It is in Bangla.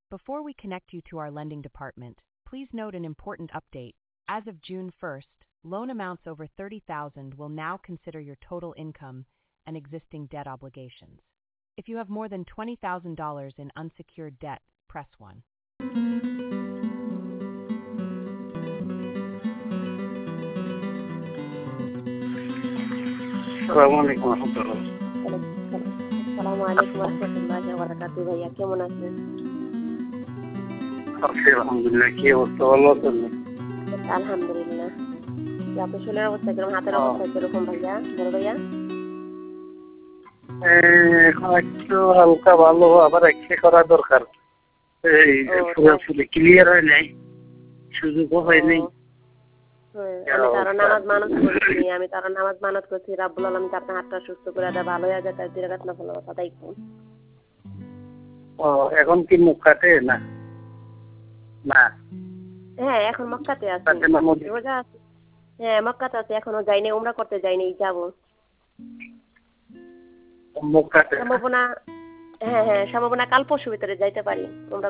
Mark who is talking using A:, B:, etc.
A: Before we connect you to our lending department, please note an important update. As of June 1st, loan amounts over $30,000 will now consider your total income and existing debt obligations. If you have more than $20,000 in unsecured debt, press 1.
B: আসসালামু আলাইকুম রহমতুল্লাহ।
C: আসসালামু আলাইকুম রহমতুল্লাহি ওয়া বারাকাতুহু। ভাইয়া কেমন আছেন?
B: আছি আলহামদুলিল্লাহ। কি অবস্থা, ভালো আছেন?
C: আলহামদুলিল্লাহ। আপনার শরীরের অবস্থা কিরকম, হাতের অবস্থা কিরকম ভাইয়া, বড় ভাইয়া?
B: এখন একটু হালকা ভালো, আবার এক্সরে করা দরকার। এই পুরোপুরি ক্লিয়ার হয় নাই, সুযোগও হয় নাই।
C: আমি তার নামাজ মানত করছি রাব্বুল আলামিন আপনার হাতটা সুস্থ করে দেয়, ভালো হয়ে যায়, তার দিকে রাখনা ভালো কথা দেখুন।
B: এখন কি মক্কাতে না? না,
C: হ্যাঁ এখন মক্কাতে আছি। রোজা আছে। হ্যাঁ মক্কাতে আছি, এখনো যাইনি, উমরা করতে যাইনি, যাবো
B: মক্কাতে
C: সম্ভাবনা। হ্যাঁ সম্ভাবনা কাল পরশু ভিতরে যাইতে পারি। উমরা